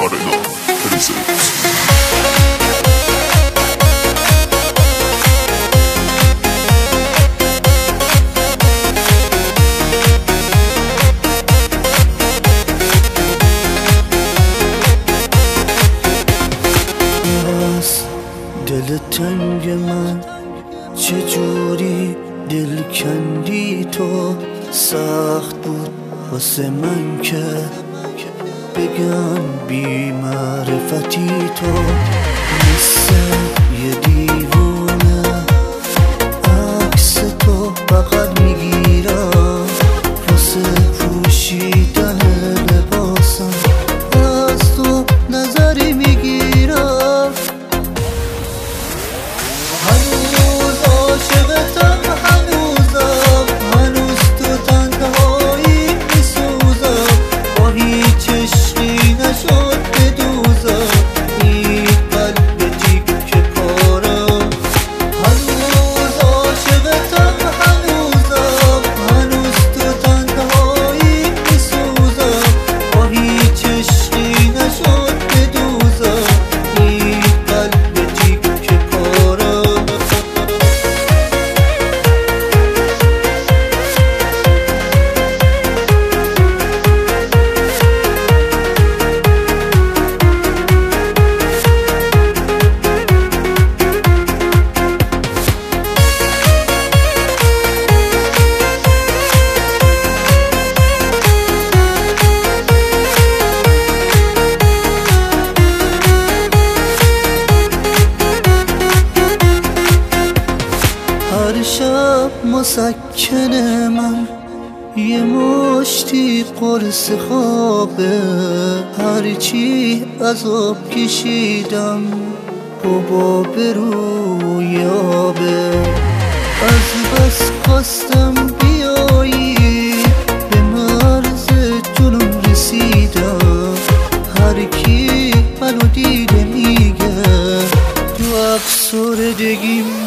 Arena presents. دل تنگ من چجوری دل کندی تو، سخت بود واسه من که بگم بی معرفتی تو، مثل یه دیوونه عکس تو بغل میگیرم واسه پوشیدن لباسم، از تو نظری میگیرم، هنوز عاشقتم، هنوز تو تنهایی میسوزم، با هیچ عشقی نشد بدوزم این قلب تیکه پارم، هنوز عاشقتم، هنوز تو تنهایی میسوزم، با هیچ عشقی نشد بدوزم این قلب تیکه پارم. هر شب مسکن من یه مشتی قرص خوابه، هرچی عذاب کشیدم بابا به روی آبه، از بس خواستم بیایی به مرز جنون رسیدم، هر کی منو دیده میگه تو افسردگیم